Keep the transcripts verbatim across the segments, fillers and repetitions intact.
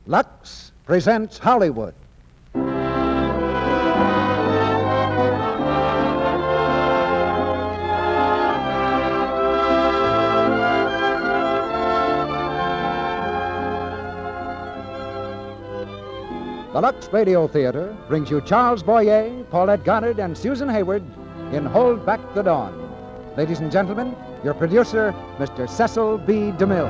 Lux presents Hollywood. The Lux Radio Theater brings you Charles Boyer, Paulette Goddard, and Susan Hayward in Hold Back the Dawn. Ladies and gentlemen, your producer, Mister Cecil B. DeMille.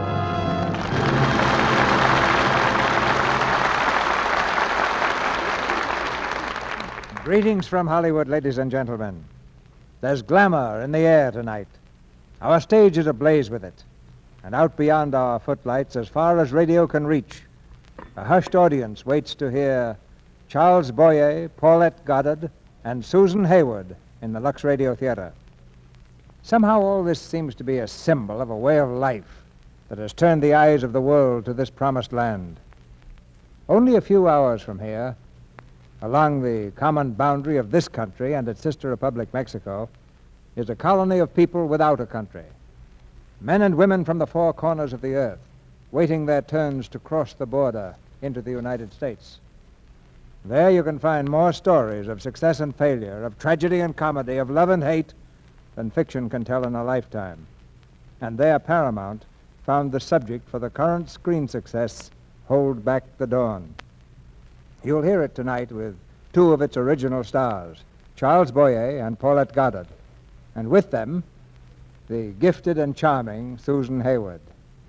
Greetings from Hollywood, ladies and gentlemen. There's glamour in the air tonight. Our stage is ablaze with it. And out beyond our footlights, as far as radio can reach, a hushed audience waits to hear Charles Boyer, Paulette Goddard, and Susan Hayward in the Lux Radio Theater. Somehow all this seems to be a symbol of a way of life that has turned the eyes of the world to this promised land. Only a few hours from here, along the common boundary of this country and its sister republic, Mexico, is a colony of people without a country. Men and women from the four corners of the earth, waiting their turns to cross the border into the United States. There you can find more stories of success and failure, of tragedy and comedy, of love and hate, than fiction can tell in a lifetime. And there Paramount found the subject for the current screen success, Hold Back the Dawn. You'll hear it tonight with two of its original stars, Charles Boyer and Paulette Goddard, and with them, the gifted and charming Susan Hayward.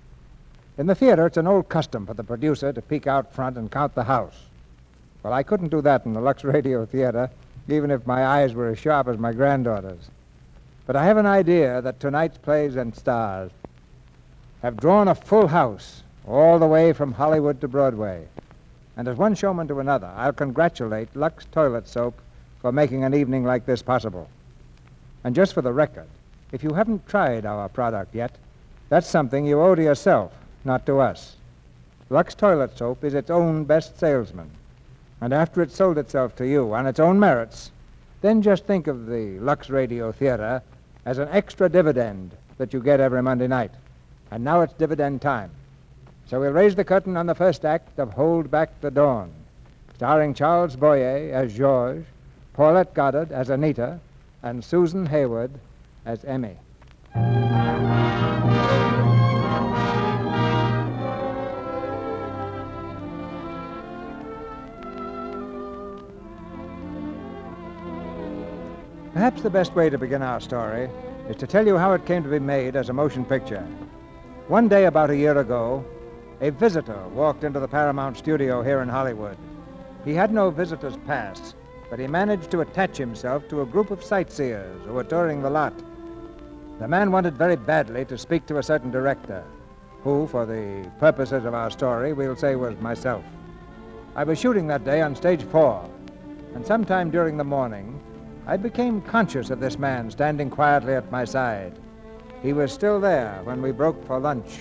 In the theater, it's an old custom for the producer to peek out front and count the house. Well, I couldn't do that in the Lux Radio Theater, even if my eyes were as sharp as my granddaughter's. But I have an idea that tonight's plays and stars have drawn a full house all the way from Hollywood to Broadway. And as one showman to another, I'll congratulate Lux Toilet Soap for making an evening like this possible. And just for the record, if you haven't tried our product yet, that's something you owe to yourself, not to us. Lux Toilet Soap is its own best salesman. And after it's sold itself to you on its own merits, then just think of the Lux Radio Theater as an extra dividend that you get every Monday night. And now it's dividend time. So we'll raise the curtain on the first act of Hold Back the Dawn, starring Charles Boyer as George, Paulette Goddard as Anita, and Susan Hayward as Emmy. Perhaps the best way to begin our story is to tell you how it came to be made as a motion picture. One day about a year ago, a visitor walked into the Paramount studio here in Hollywood. He had no visitor's pass, but he managed to attach himself to a group of sightseers who were touring the lot. The man wanted very badly to speak to a certain director, who, for the purposes of our story, we'll say was myself. I was shooting that day on stage four, and sometime during the morning, I became conscious of this man standing quietly at my side. He was still there when we broke for lunch.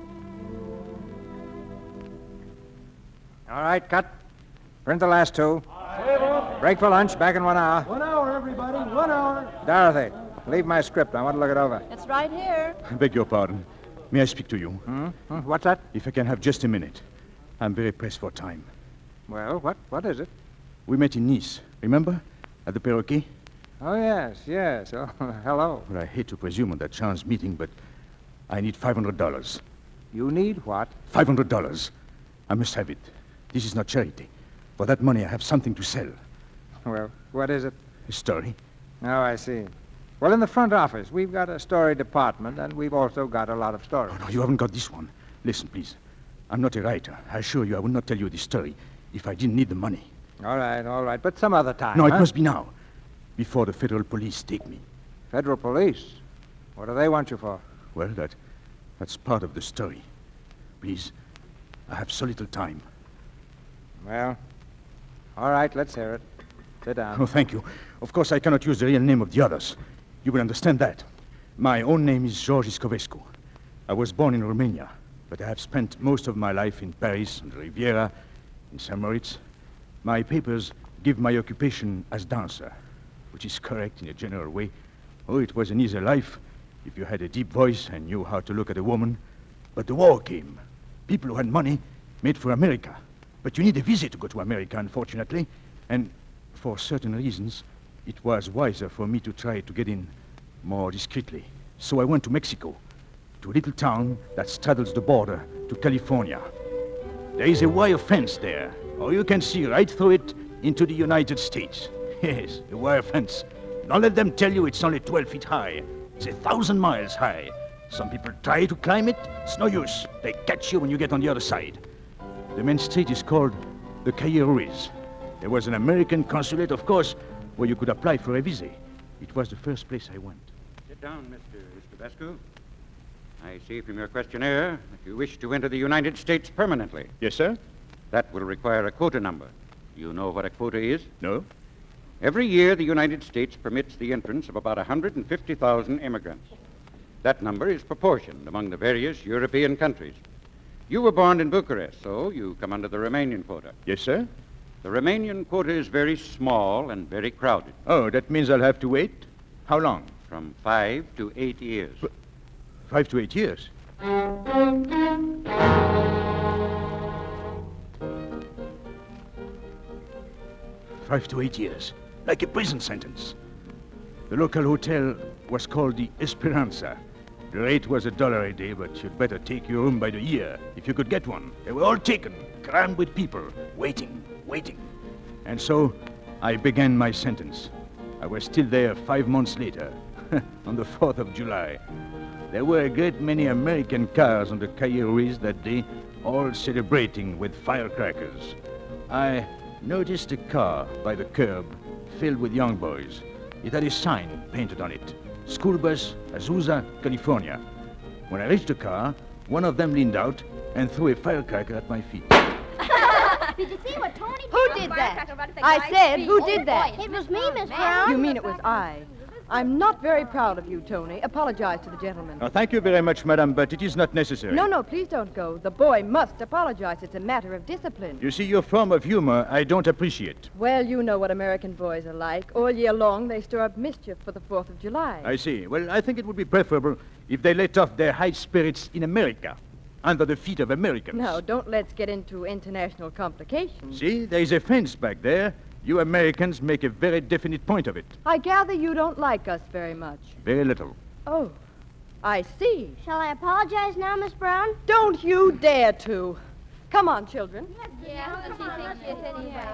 All right, cut. Print the last two. Break for lunch, back in one hour. One hour, everybody, one hour. Dorothy, leave my script. I want to look it over. It's right here. I beg your pardon. May I speak to you? Hmm? Hmm? What's that? If I can have just a minute. I'm very pressed for time. Well, what? What is it? We met in Nice, remember? At the Perroquet? Oh, yes, yes. Oh, hello. Well, I hate to presume on that chance meeting, but I need five hundred dollars. You need what? five hundred dollars. I must have it. This is not charity. For that money, I have something to sell. Well, what is it? A story. Oh, I see. Well, in the front office, we've got a story department, and we've also got a lot of stories. Oh, no, you haven't got this one. Listen, please. I'm not a writer. I assure you I would not tell you this story if I didn't need the money. All right, all right. But some other time, No, huh? it must be now. Before the federal police take me. Federal police? What do they want you for? Well, that that's part of the story. Please, I have so little time. Well, all right, let's hear it. Sit down. Oh, thank you. Of course, I cannot use the real name of the others. You will understand that. My own name is George Iscovescu. I was born in Romania, but I have spent most of my life in Paris and Riviera, in Saint Moritz. My papers give my occupation as dancer, which is correct in a general way. Oh, it was an easy life if you had a deep voice and knew how to look at a woman. But the war came. People who had money made for America. But you need a visa to go to America, unfortunately. And for certain reasons, it was wiser for me to try to get in more discreetly. So I went to Mexico, to a little town that straddles the border to California. There is a wire fence there, or you can see right through it into the United States. Yes, a wire fence. Don't let them tell you it's only twelve feet high. It's a thousand miles high. Some people try to climb it. It's no use. They catch you when you get on the other side. The main street is called the Calle Ruiz. There was an American consulate, of course, where you could apply for a visa. It was the first place I went. Sit down, Mister Escobescu. I see from your questionnaire that you wish to enter the United States permanently. Yes, sir? That will require a quota number. You know what a quota is? No? Every year, the United States permits the entrance of about one hundred fifty thousand immigrants. That number is proportioned among the various European countries. You were born in Bucharest, so you come under the Romanian quota. Yes, sir? The Romanian quota is very small and very crowded. Oh, that means I'll have to wait? How long? From five to eight years. But five to eight years? Five to eight years. Like a prison sentence. The local hotel was called the Esperanza. The rate was a dollar a day, but you'd better take your room by the year, if you could get one. They were all taken, crammed with people, waiting, waiting. And so, I began my sentence. I was still there five months later, on the fourth of July. There were a great many American cars on the Calle Ruiz that day, all celebrating with firecrackers. I noticed a car by the curb filled with young boys. It had a sign painted on it. School bus, Azusa, California. When I reached the car, one of them leaned out and threw a firecracker at my feet. Did you see what Tony did? Who did that? I said, who did that? It was me, Miss Brown. You mean it was I? I'm not very proud of you, Tony. Apologize to the gentleman. Oh, thank you very much, madam, but it is not necessary. No, no, please don't go. The boy must apologize. It's a matter of discipline. You see, your form of humor I don't appreciate. Well, you know what American boys are like. All year long, they stir up mischief for the fourth of July. I see. Well, I think it would be preferable if they let off their high spirits in America, under the feet of Americans. Now, don't let's get into international complications. See, there is a fence back there. You Americans make a very definite point of it. I gather you don't like us very much. Very little. Oh, I see. Shall I apologize now, Miss Brown? Don't you dare to. Come on, children. Yeah, does he think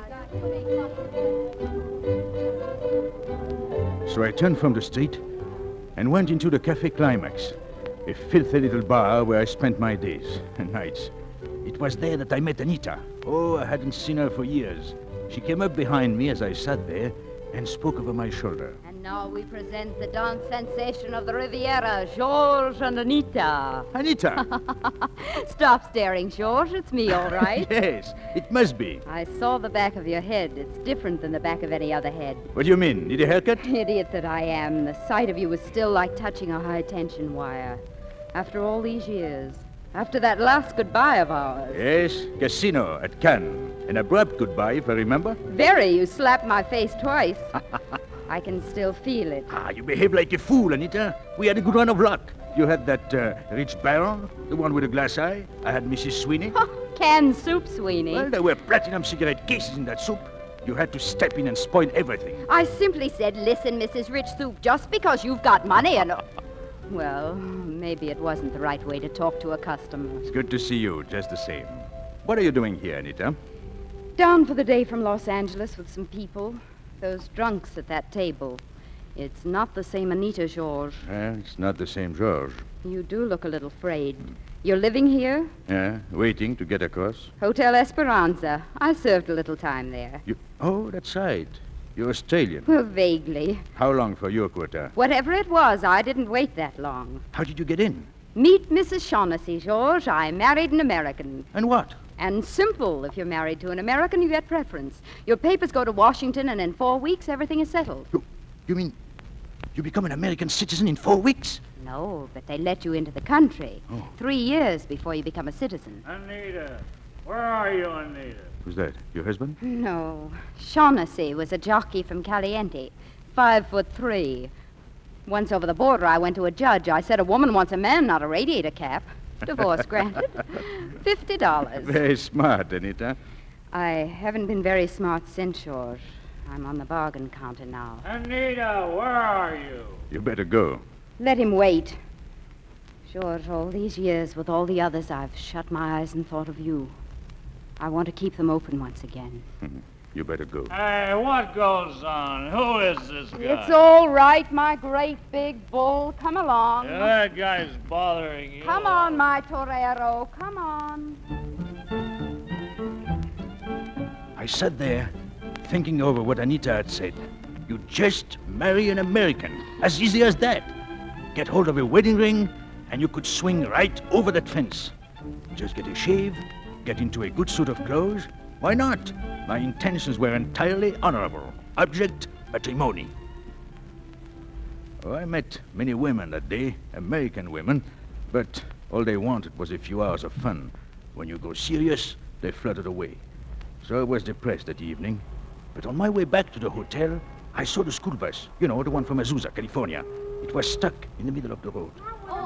So I turned from the street and went into the Café Climax, a filthy little bar where I spent my days and nights. It was there that I met Anita. Oh, I hadn't seen her for years. She came up behind me as I sat there and spoke over my shoulder. And now we present the dance sensation of the Riviera, Georges and Anita. Anita! Stop staring, Georges. It's me, all right. Yes, it must be. I saw the back of your head. It's different than the back of any other head. What do you mean? Need a haircut? Idiot that I am. The sight of you was still like touching a high-tension wire. After all these years. After that last goodbye of ours. Yes, casino at Cannes. An abrupt goodbye, if I remember. Very. You slapped my face twice. I can still feel it. Ah, you behave like a fool, Anita. We had a good run of luck. You had that uh, rich baron, the one with a glass eye. I had Missus Sweeney. Canned soup, Sweeney. Well, there were platinum cigarette cases in that soup. You had to step in and spoil everything. I simply said, listen, Missus Rich Soup, just because you've got money and... Well, maybe it wasn't the right way to talk to a customer. It's good to see you, just the same. What are you doing here, Anita? Down for the day from Los Angeles with some people. Those drunks at that table. It's not the same Anita, Georges. Well, it's not the same George. You do look a little frayed. You're living here? Yeah, waiting to get across. Hotel Esperanza. I served a little time there. You... Oh, that's right. You're Australian. Well, vaguely. How long for your quota? Whatever it was, I didn't wait that long. How did you get in? Meet Missus Shaughnessy, Georges. I married an American. And what? And simple. If you're married to an American, you get preference. Your papers go to Washington, and in four weeks, everything is settled. You, you mean you become an American citizen in four weeks? No, but they let you into the country. Oh. Three years before you become a citizen. Anita, where are you, Anita? Who's that? Your husband? No. Shaughnessy was a jockey from Caliente. Five foot three. Once over the border, I went to a judge. I said a woman wants a man, not a radiator cap. Divorce granted. Fifty dollars. Very smart, Anita. I haven't been very smart since, George. I'm on the bargain counter now. Anita, where are you? You better go. Let him wait. George, all these years with all the others, I've shut my eyes and thought of you. I want to keep them open once again. You better go. Hey, what goes on? Who is this guy? It's all right, my great big bull. Come along. Yeah, that guy's bothering you. Come on, my torero. Come on. I sat there, thinking over what Anita had said. You just marry an American. As easy as that. Get hold of a wedding ring, and you could swing right over that fence. Just get a shave, get into a good suit of clothes. Why not? My intentions were entirely honorable. Object, matrimony. Oh, I met many women that day, American women, but all they wanted was a few hours of fun. When you go serious, they fluttered away. So I was depressed that evening. But on my way back to the hotel, I saw the school bus. You know, the one from Azusa, California. It was stuck in the middle of the road.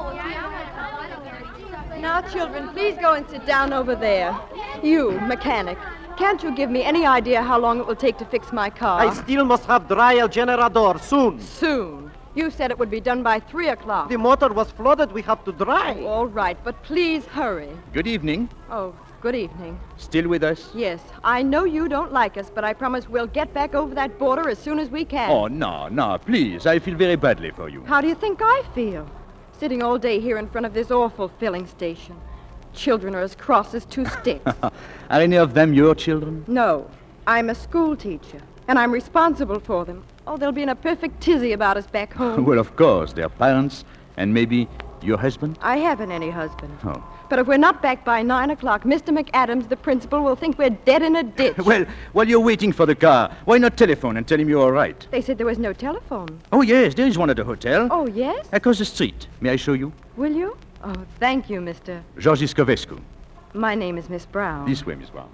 Now, children, please go and sit down over there. You, mechanic, can't you give me any idea how long it will take to fix my car? I still must have dry el generador soon. Soon. You said it would be done by three o'clock. The motor was flooded. We have to dry. Oh, all right, but please hurry. Good evening. Oh, good evening. Still with us? Yes, I know you don't like us, but I promise we'll get back over that border as soon as we can. Oh, no, no, please. I feel very badly for you. How do you think I feel? Sitting all day here in front of this awful filling station. Children are as cross as two sticks. Are any of them your children? No, I'm a school teacher, and I'm responsible for them. Oh, they'll be in a perfect tizzy about us back home. Well, of course, their parents, and maybe your husband? I haven't any husband. Oh. But if we're not back by nine o'clock, Mister McAdams, the principal, will think we're dead in a ditch. Well, while you're waiting for the car, why not telephone and tell him you're all right? They said there was no telephone. Oh, yes, there is one at the hotel. Oh, yes? Across the street. May I show you? Will you? Oh, thank you, Mister Georgi Scovescu. My name is Miss Brown. This way, Miss Brown.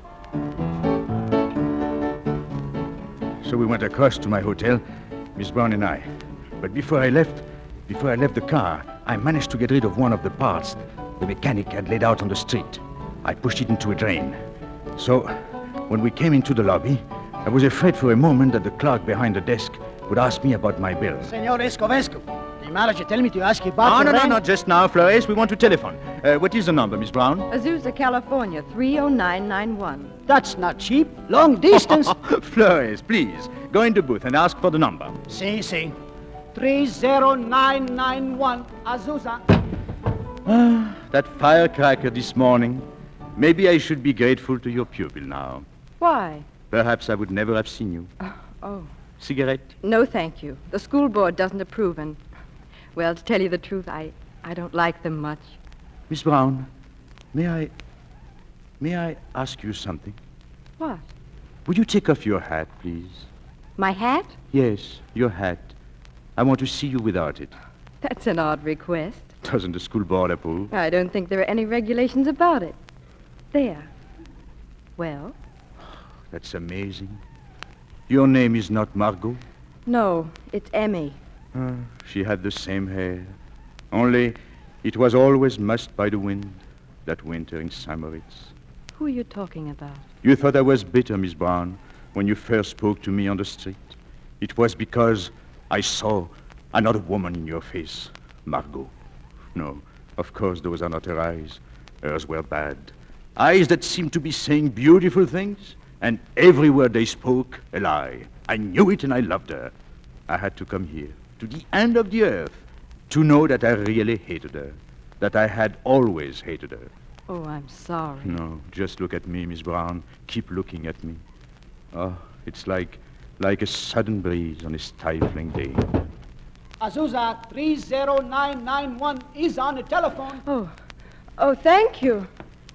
So we went across to my hotel, Miss Brown and I. But before I left, before I left the car, I managed to get rid of one of the parts the mechanic had laid out on the street. I pushed it into a drain. So, when we came into the lobby, I was afraid for a moment that the clerk behind the desk would ask me about my bill. Senor Escovescu, the manager tell me to ask you about Oh, the no, no, rent. no, just now, Flores. We want to telephone. Uh, what is the number, Miss Brown? Azusa, California, three oh nine nine one. That's not cheap. Long distance. Flores, please, go in the booth and ask for the number. Si, si. three oh nine nine one, Azusa. Ah, that firecracker this morning. Maybe I should be grateful to your pupil now. Why? Perhaps I would never have seen you. Oh, oh. Cigarette? No, thank you. The school board doesn't approve, and, well, to tell you the truth, I, I don't like them much. Miss Brown, may I... May I ask you something? What? Would you take off your hat, please? My hat? Yes, your hat. I want to see you without it. That's an odd request. Doesn't the school board approve? I don't think there are any regulations about it. There. Well? That's amazing. Your name is not Margot? No, it's Emmy. Uh, she had the same hair. Only it was always mussed by the wind, that winter in Saint Moritz. Who are you talking about? You thought I was bitter, Miss Brown, when you first spoke to me on the street. It was because I saw another woman in your face, Margot. No, of course, those are not her eyes. Hers were bad. Eyes that seemed to be saying beautiful things, and every word they spoke, a lie. I knew it and I loved her. I had to come here, to the end of the earth, to know that I really hated her, that I had always hated her. Oh, I'm sorry. No, just look at me, Miss Brown. Keep looking at me. Oh, it's like, like a sudden breeze on a stifling day. Azusa, three oh nine nine one is on the telephone. Oh, oh, thank you.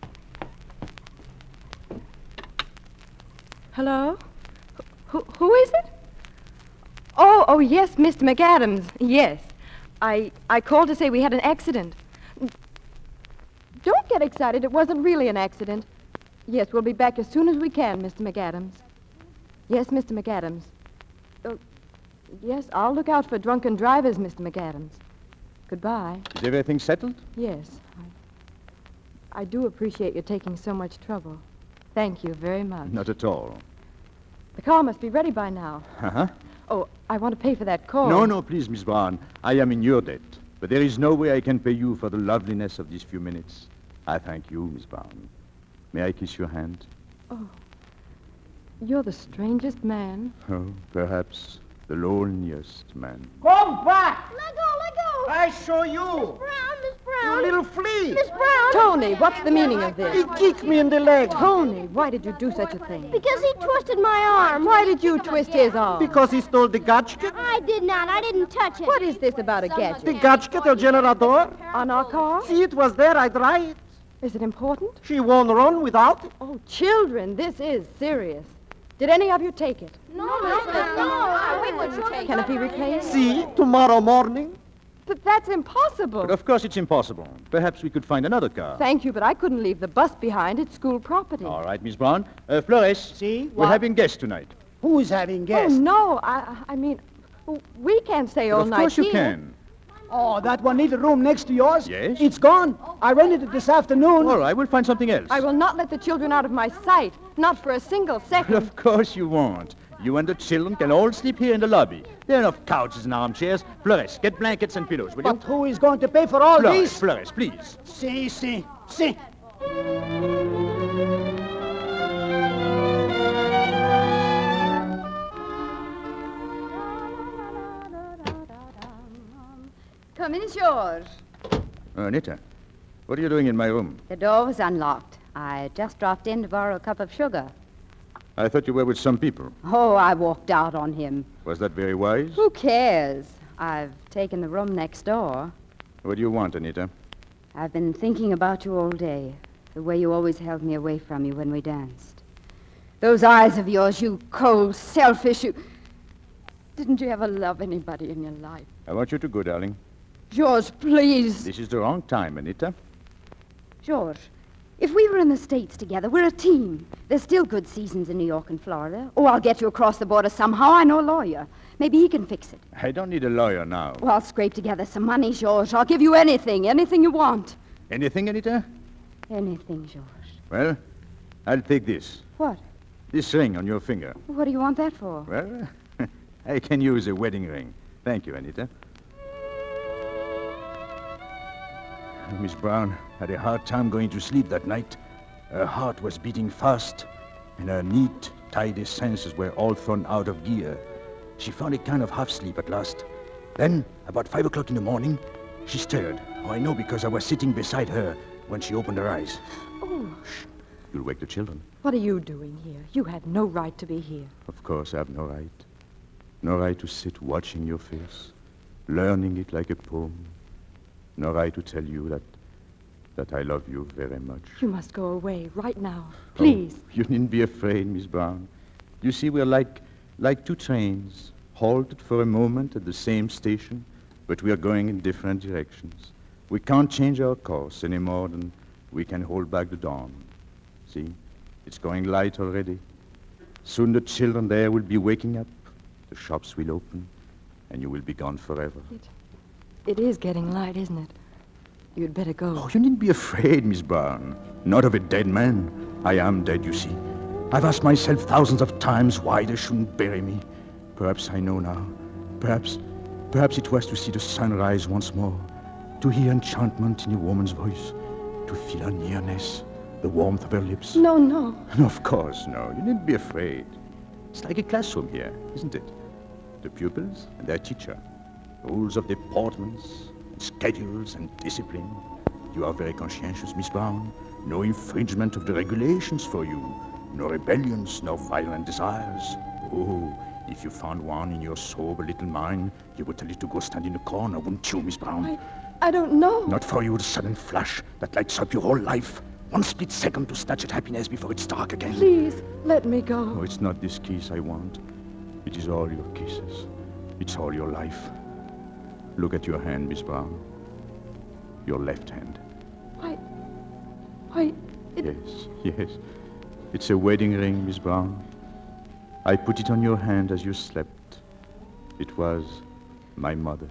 Hello? Who, who is it? Oh, oh, yes, Mister McAdams. Yes. I, I called to say we had an accident. Don't get excited. It wasn't really an accident. Yes, we'll be back as soon as we can, Mister McAdams. Yes, Mister McAdams. Oh, yes, I'll look out for drunken drivers, Mister McAdams. Goodbye. Is everything settled? Yes. I, I do appreciate you taking so much trouble. Thank you very much. Not at all. The car must be ready by now. Uh-huh. Oh, I want to pay for that call. No, no, please, Miss Brown. I am in your debt. But there is no way I can pay you for the loveliness of these few minutes. I thank you, Miss Brown. May I kiss your hand? Oh, you're the strangest man. Oh, perhaps the loneliest man. Come back! Let go, let go! I show you. Miss Brown, Miss You Brown. little flea. Miss Brown. Tony, what's the meaning of He this? kicked me in the leg. Tony, why did you do such a thing? Because he twisted my arm. Why did you twist his arm? Because he stole the gadget. I did not. I didn't touch it. What is this about a gadget? The gadget, El Generador. On our car? See, it was there. I try it. Is it important? She won't run without it. Oh, children, this is serious. Did any of you take it? No, mister, no. We wouldn't take Can it be replaced? See, tomorrow morning. But that's impossible. But of course it's impossible. Perhaps we could find another car. Thank you, but I couldn't leave the bus behind. It's school property. All right, Miss Brown. Uh, Flores. See? We're What? having guests tonight. Who's having Oh, guests? no. I, I mean, we can't stay But all of night course you here. can. Oh, that one little room next to yours? Yes? It's gone. I rented it this afternoon. All right, we'll find something else. I will not let the children out of my sight. Not for a single second. Of course you won't. You and the children can all sleep here in the lobby. There are enough couches and armchairs. Flores, get blankets and pillows, will you? But who is going to pay for all Flores, these? Flores, please. See, see, see. Come in, George. Uh, Anita, what are you doing in my room? The door was unlocked. I just dropped in to borrow a cup of sugar. I thought you were with some people. Oh, I walked out on him. Was that very wise? Who cares? I've taken the room next door. What do you want, Anita? I've been thinking about you all day. The way you always held me away from you when we danced. Those eyes of yours, you cold, selfish, you... Didn't you ever love anybody in your life? I want you to go, darling. George, please. This is the wrong time, Anita. George, if we were in the States together, we're a team. There's still good seasons in New York and Florida. Oh, I'll get you across the border somehow. I know a lawyer. Maybe he can fix it. I don't need a lawyer now. Well, I'll scrape together some money, George. I'll give you anything, anything you want. Anything, Anita? Anything, George. Well, I'll take this. What? This ring on your finger. What do you want that for? Well, I can use a wedding ring. Thank you, Anita. Miss Brown had a hard time going to sleep that night. Her heart was beating fast, and her neat, tidy senses were all thrown out of gear. She found a kind of half-sleep at last. Then, about five o'clock in the morning, she stirred. Oh, I know because I was sitting beside her when she opened her eyes. Oh, Shh. You'll wake the children. what are you doing here? You had no right to be here. Of course, I have no right. No right to sit watching your face, learning it like a poem. No right to tell you that that I love you very much. You must go away right now. Please. Oh, you needn't be afraid, Miss Brown. You see, we're like like two trains, halted for a moment at the same station, but we are going in different directions. We can't change our course any more than we can hold back the dawn. See, it's going light already. Soon the children there will be waking up, the shops will open, and you will be gone forever. It, it is getting light, isn't it? You'd better go. Oh, you needn't be afraid, Miss Brown. Not of a dead man. I am dead, you see. I've asked myself thousands of times why they shouldn't bury me. Perhaps I know now. Perhaps, perhaps it was to see the sun rise once more, to hear enchantment in a woman's voice, to feel her nearness, the warmth of her lips. No, no. No, of course, no. You needn't be afraid. It's like a classroom here, isn't it? The pupils and their teacher. Rules of deportments, schedules and discipline. You are very conscientious, Miss Brown. No infringement of the regulations for you. No rebellions, no violent desires. Oh, if you found one in your sober little mind, you would tell it to go stand in the corner, wouldn't you, Miss Brown? I, I don't know. Not for you, the sudden flash that lights up your whole life. One split second to snatch at happiness before it's dark again. Please, let me go. Oh, it's not this kiss I want. It is all your kisses. It's all your life. Look at your hand, Miss Brown. Your left hand. Why, why, it... Yes, yes. It's a wedding ring, Miss Brown. I put it on your hand as you slept. It was my mother's.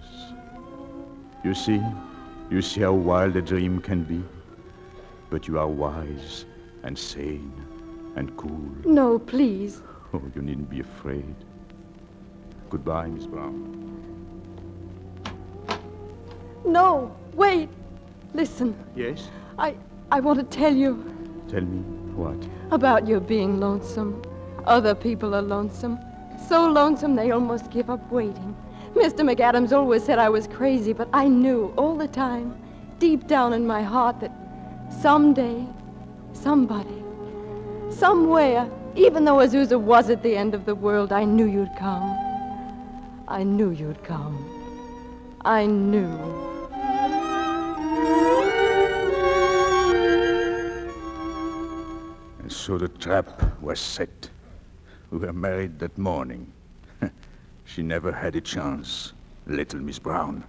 You see, you see how wild a dream can be. But you are wise and sane, and cool. No, please. Oh, you needn't be afraid. Goodbye, Miss Brown. No, wait. Listen, Yes? I, I want to tell you Tell me what? about your being lonesome. Other people are lonesome. So lonesome they almost give up waiting. Mister McAdams always said I was crazy, but I knew all the time, deep down in my heart, that someday, somebody, somewhere, even though Azusa was at the end of the world, I knew you'd come. I knew you'd come. I knew. And so the trap was set. We were married that morning. She never had a chance, little Miss Brown.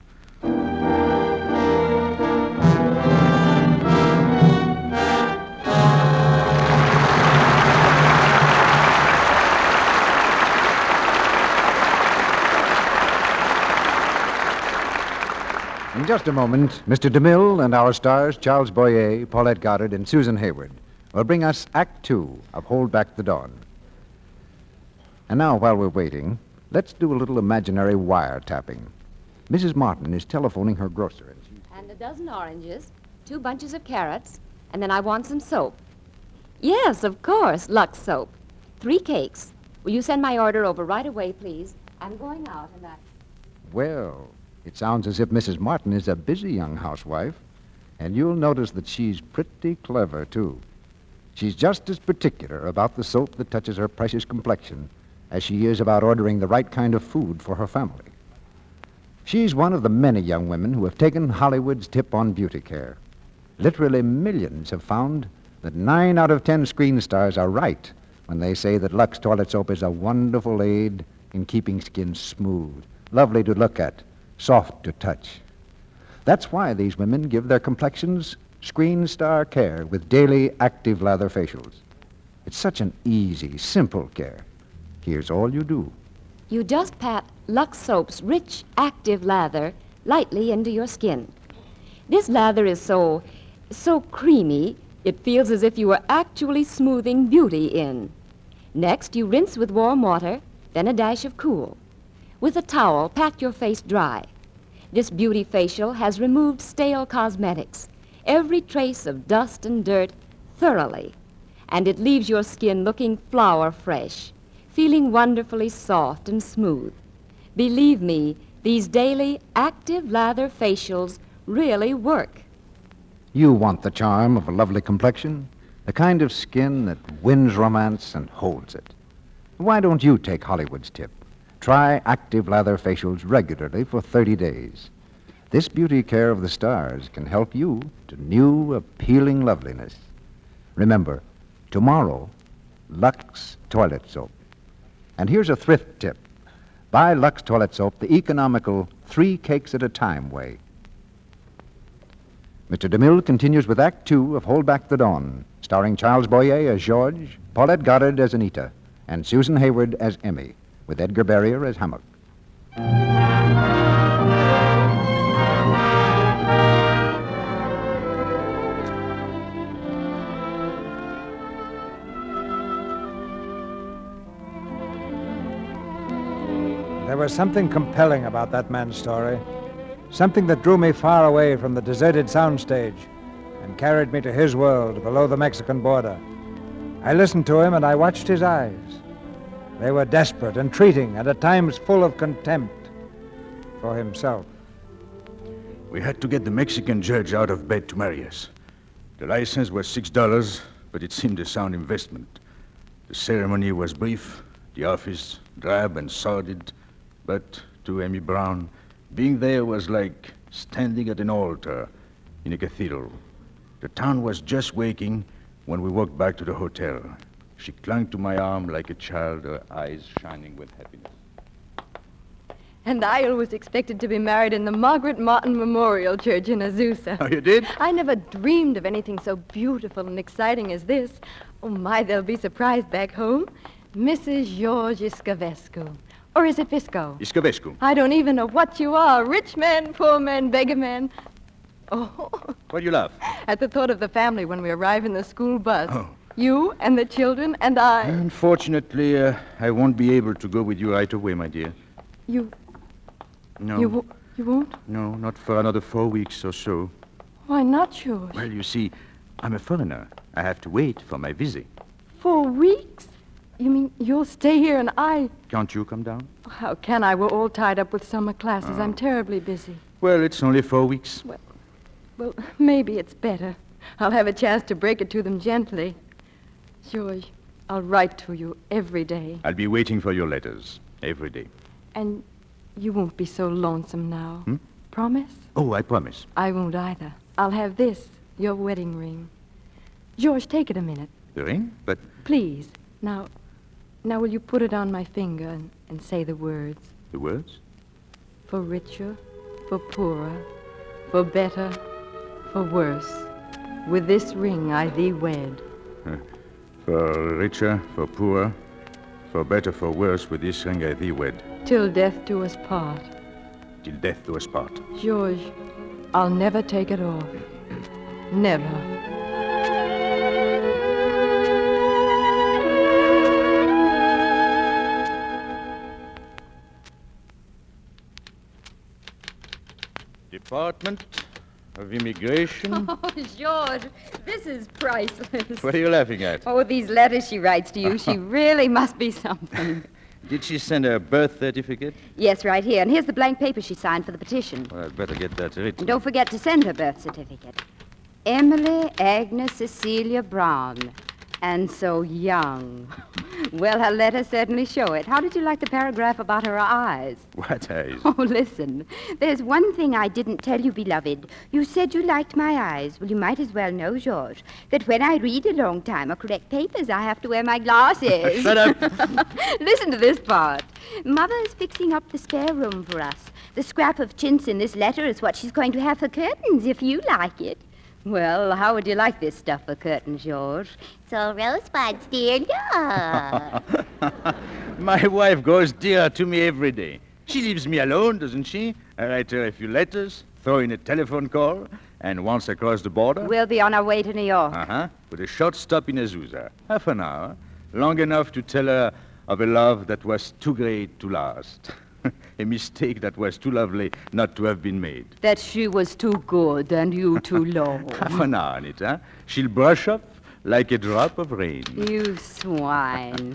In just a moment, Mister DeMille and our stars, Charles Boyer, Paulette Goddard, and Susan Hayward, will bring us Act Two of Hold Back the Dawn. And now, while we're waiting, let's do a little imaginary wiretapping. Missus Martin is telephoning her grocer. And a dozen oranges, two bunches of carrots, and then I want some soap. Yes, of course, Lux soap. Three cakes. Will you send my order over right away, please? I'm going out and I... Well, it sounds as if Missus Martin is a busy young housewife, and you'll notice that she's pretty clever, too. She's just as particular about the soap that touches her precious complexion as she is about ordering the right kind of food for her family. She's one of the many young women who have taken Hollywood's tip on beauty care. Literally millions have found that nine out of ten screen stars are right when they say that Lux toilet soap is a wonderful aid in keeping skin smooth, lovely to look at, soft to touch. That's why these women give their complexions screen star care with daily active lather facials. It's such an easy, simple care. Here's all you do. You just pat Lux Soap's rich, active lather lightly into your skin. This lather is so, so creamy, it feels as if you were actually smoothing beauty in. Next, you rinse with warm water, then a dash of cool. With a towel, pat your face dry. This beauty facial has removed stale cosmetics, every trace of dust and dirt thoroughly, and it leaves your skin looking flower fresh, feeling wonderfully soft and smooth. Believe me, these daily active lather facials really work. You want the charm of a lovely complexion, the kind of skin that wins romance and holds it. Why don't you take Hollywood's tip? Try active lather facials regularly for thirty days. This beauty care of the stars can help you to new, appealing loveliness. Remember, tomorrow, Lux toilet soap. And here's a thrift tip. Buy Lux toilet soap the economical three cakes at a time way. Mister DeMille continues with Act Two of Hold Back the Dawn, starring Charles Boyer as George, Paulette Goddard as Anita, and Susan Hayward as Emmy, with Edgar Barrier as Hammock. There was something compelling about that man's story, something that drew me far away from the deserted soundstage and carried me to his world below the Mexican border. I listened to him and I watched his eyes. They were desperate, entreating, and at times full of contempt for himself. We had to get the Mexican judge out of bed to marry us. The license was six dollars, but it seemed a sound investment. The ceremony was brief, the office drab and sordid, but to Emmy Brown, being there was like standing at an altar in a cathedral. The town was just waking when we walked back to the hotel. She clung to my arm like a child, her eyes shining with happiness. And I always expected to be married in the Margaret Martin Memorial Church in Azusa. Oh, you did? I never dreamed of anything so beautiful and exciting as this. Oh, my, they'll be surprised back home. Missus George Iscovescu. Or is it Visco? Iscovescu. I don't even know what you are. Rich man, poor man, beggar man. Oh. Why do you laugh? At the thought of the family when we arrive in the school bus. Oh. You and the children and I. Unfortunately, uh, I won't be able to go with you right away, my dear. You. No. You, wo- you won't? No, not for another four weeks or so. Why not, George? Well, you see, I'm a foreigner. I have to wait for my visa. Four weeks? You mean you'll stay here and I... Can't you come down? How can I? We're all tied up with summer classes. Oh. I'm terribly busy. Well, it's only four weeks. Well, well, maybe it's better. I'll have a chance to break it to them gently. George, I'll write to you every day. I'll be waiting for your letters every day. And you won't be so lonesome now. Hmm? Promise? Oh, I promise. I won't either. I'll have this, your wedding ring. George, take it a minute. The ring? But Please. Now, now will you put it on my finger and, and say the words? the words? For richer, for poorer, for better, for worse. With this ring I thee wed. For richer, for poorer, for better, for worse, with this ring I thee wed, Till death do us part. till death do us part. George, I'll never take it off. Never. Department of Immigration. Oh, George, this is priceless. What are you laughing at? Oh, these letters she writes to you. She really must be something. Did she send a birth certificate? Yes, right here. And here's the blank paper she signed for the petition. Well, I'd better get that written. And don't forget to send her birth certificate. Emily Agnes Cecilia Brown. And so young. Well, her letter certainly show it. How did you like the paragraph about her eyes? What eyes? Oh, listen. There's one thing I didn't tell you, beloved. You said you liked my eyes. Well, you might as well know, George, that when I read a long time or correct papers, I have to wear my glasses. Shut up. Listen to this part. Mother's fixing up the spare room for us. The scrap of chintz in this letter is what she's going to have for curtains, if you like it. Well, how would you like this stuff for curtains, George? It's all rosebuds, dear. No. My wife goes dear to me every day. She leaves me alone, doesn't she? I write her a few letters, throw in a telephone call, and once across the border... We'll be on our way to New York. Uh-huh. With a short stop in Azusa. Half an hour. Long enough to tell her of a love that was too great to last. A mistake that was too lovely not to have been made. That she was too good and you too low. Half an hour, Anita. She'll brush up like a drop of rain. You swine.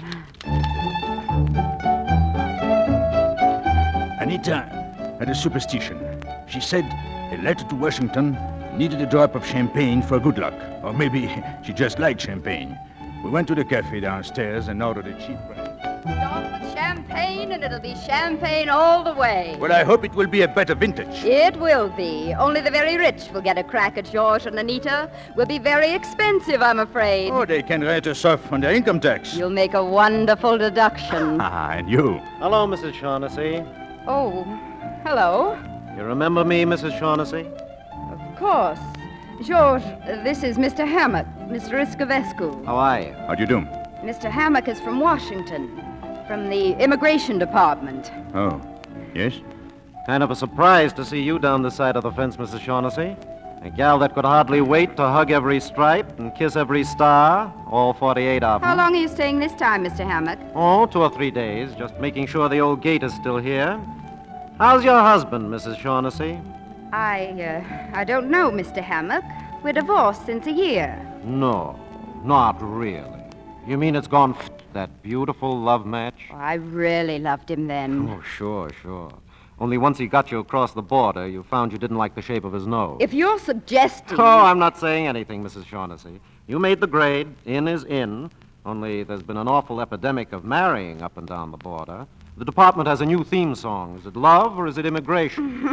Anita had a superstition. She said a letter to Washington needed a drop of champagne for good luck. Or maybe she just liked champagne. We went to the cafe downstairs and ordered a cheap brand. Start with champagne and it'll be champagne all the way. Well, I hope it will be a better vintage. It will be. Only the very rich will get a crack at George and Anita. Will be very expensive, I'm afraid. Oh, they can write us off on their income tax. You'll make a wonderful deduction. Ah, and you? Hello, Missus Shaughnessy. Oh, hello. You remember me, Missus Shaughnessy? Of course. George, uh, this is Mister Hammock, Mister Iscovescu. How are you? How do you do? Mister Hammock is from Washington, from the Immigration Department. Oh, yes? Kind of a surprise to see you down this side of the fence, Missus Shaughnessy. A gal that could hardly wait to hug every stripe and kiss every star, all forty-eight of them. How long are you staying this time, Mister Hammock? Oh, two or three days, just making sure the old gate is still here. How's your husband, Missus Shaughnessy? I, uh, I don't know, Mister Hammock. We're divorced since a year. No, not really. You mean it's gone f- that beautiful love match? Oh, I really loved him then. Oh, sure, sure. Only once he got you across the border, you found you didn't like the shape of his nose. If you're suggesting... Oh, I'm not saying anything, Missus Shaughnessy. You made the grade. In is in. Only there's been an awful epidemic of marrying up and down the border. The department has a new theme song. Is it love or is it immigration?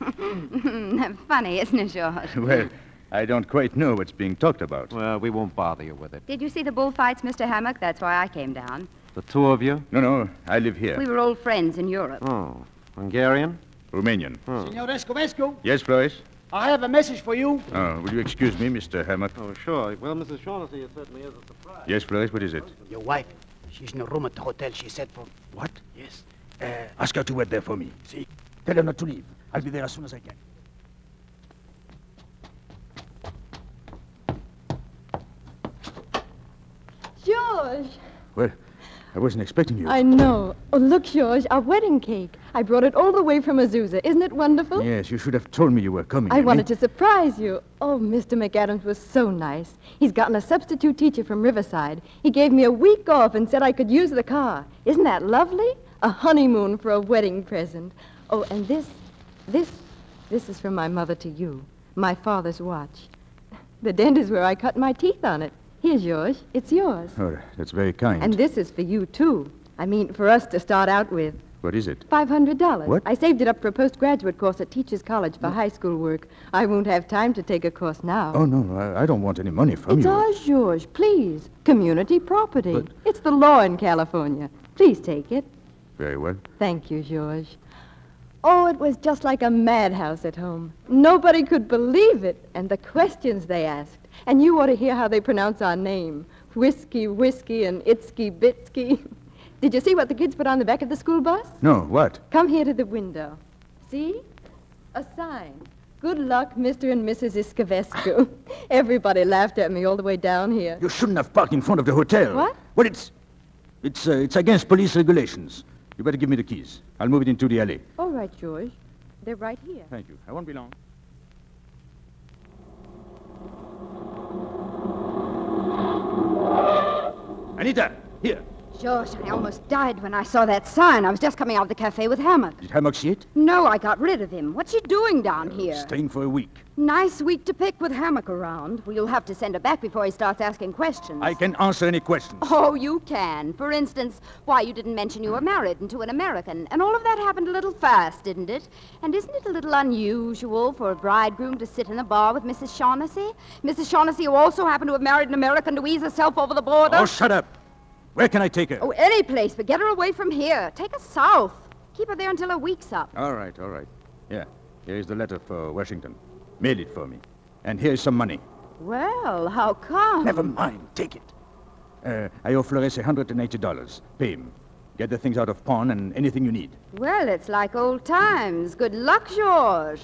Funny, isn't it, George? Well, I don't quite know what's being talked about. Well, we won't bother you with it. Did you see the bullfights, Mister Hammock? That's why I came down. The two of you? No, no, I live here. We were old friends in Europe. Oh, Hungarian? Romanian. Hmm. Senor Escovescu, Yes, Flores? I have a message for you. Oh, will you excuse me, Mister Hammock? Oh, sure. Well, Missus Shaughnessy, it certainly is a surprise. Yes, Flores, what is it? Your wife, she's in a room at the hotel. She said for... What? Yes. Uh, ask her to wait there for me. See? Tell her not to leave. I'll be there as soon as I can. George. Well, I wasn't expecting you. I know. Oh, look, George, our wedding cake. I brought it all the way from Azusa. Isn't it wonderful? Yes, you should have told me you were coming. I Amy. wanted to surprise you. Oh, Mister McAdams was so nice. He's gotten a substitute teacher from Riverside. He gave me a week off and said I could use the car. Isn't that lovely? A honeymoon for a wedding present. Oh, and this, this, this is from my mother to you. My father's watch. The dent is where I cut my teeth on it. Here's yours. It's yours. Oh, that's very kind. And this is for you, too. I mean, for us to start out with. What is it? five hundred dollars. What? I saved it up for a postgraduate course at Teachers College for high school work. I won't have time to take a course now. Oh, no, I, I don't want any money from It's you. ours, George. Please. Community property. But- It's the law in California. Please take it. Very well. Thank you, George. Oh, it was just like a madhouse at home. Nobody could believe it, and the questions they asked. And you ought to hear how they pronounce our name. Whiskey, whiskey, and itsky, bitsky. Did you see what the kids put on the back of the school bus? No, what? Come here to the window. See? A sign. Good luck, Mister and Missus Iscavescu. Everybody laughed at me all the way down here. You shouldn't have parked in front of the hotel. What? Well, it's... It's, uh, it's against police regulations. You better give me the keys. I'll move it into the alley. All right, George. They're right here. Thank you. I won't be long. Anita, here. George, I almost died when I saw that sign. I was just coming out of the cafe with Hammock. Did Hammock see it? No, I got rid of him. What's she doing down here? Staying for a week. Nice week to pick with Hammock around. Well, you'll have to send her back before he starts asking questions. I can answer any questions. Oh, you can. For instance, why you didn't mention you were married and to an American. And all of that happened a little fast, didn't it? And isn't it a little unusual for a bridegroom to sit in a bar with Missus Shaughnessy? Missus Shaughnessy, who also happened to have married an American to ease herself over the border? Oh, shut up. Where can I take her? Oh, any place, but get her away from here. Take her south. Keep her there until her week's up. All right, all right. Yeah, here is the letter for Washington. Mail it for me. And here's some money. Well, how come? Never mind. Take it. Uh, I owe Flores one hundred eighty dollars. Pay him. Get the things out of pawn and anything you need. Well, it's like old times. Good luck, George.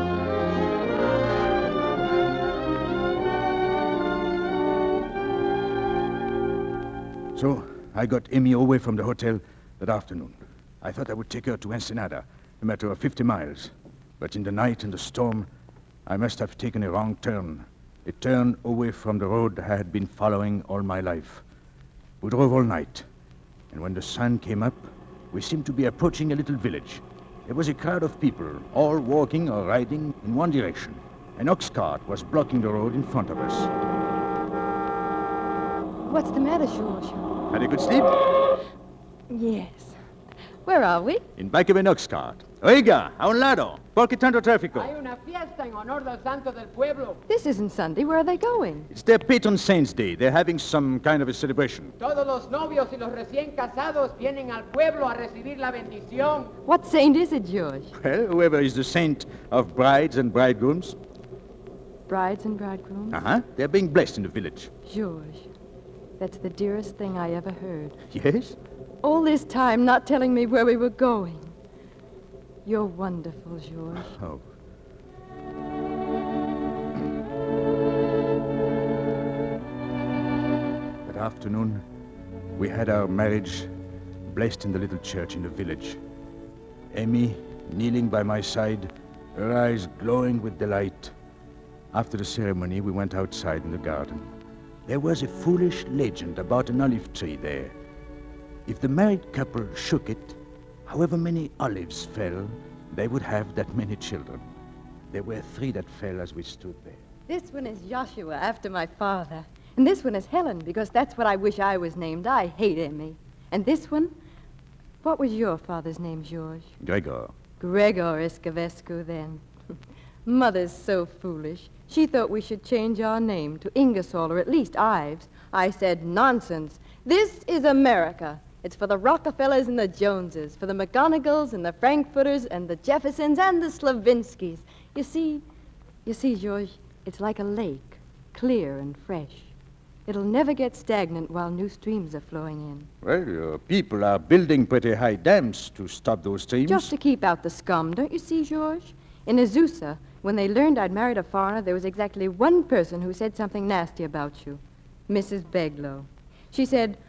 So, I got Amy away from the hotel that afternoon. I thought I would take her to Ensenada, a matter of fifty miles. But in the night and the storm, I must have taken a wrong turn. A turn away from the road I had been following all my life. We drove all night, and when the sun came up, we seemed to be approaching a little village. There was a crowd of people, all walking or riding in one direction. An ox cart was blocking the road in front of us. What's the matter, George? Had a good sleep? Yes. Where are we? In back of an ox cart. Oiga, a un lado. ¿Por qué tanto tráfico? Hay una fiesta en honor del santo del pueblo. This isn't Sunday. Where are they going? It's their patron saint's day. They're having some kind of a celebration. Todos los novios y los recién casados vienen al pueblo a recibir la bendición. What saint is it, George? Well, whoever is the saint of brides and bridegrooms. Brides and bridegrooms? Uh-huh. They're being blessed in the village. George, that's the dearest thing I ever heard. Yes? All this time not telling me where we were going. You're wonderful, George. Oh. That afternoon, we had our marriage blessed in the little church in the village. Amy kneeling by my side, her eyes glowing with delight. After the ceremony, we went outside in the garden. There was a foolish legend about an olive tree there. If the married couple shook it, however many olives fell, they would have that many children. There were three that fell as we stood there. This one is Joshua, after my father. And this one is Helen, because that's what I wish I was named. I hate Emmy. And this one, what was your father's name, George? Gregor. Gregor Iscavescu, then. Mother's so foolish. She thought we should change our name to Ingersoll, or at least Ives. I said, nonsense. This is America. It's for the Rockefellers and the Joneses, for the McGonagalls and the Frankfurters and the Jeffersons and the Slavinskys. You see, you see, George, it's like a lake, clear and fresh. It'll never get stagnant while new streams are flowing in. Well, your people are building pretty high dams to stop those streams. Just to keep out the scum, don't you see, George? In Azusa, when they learned I'd married a foreigner, there was exactly one person who said something nasty about you. Missus Beglow. She said,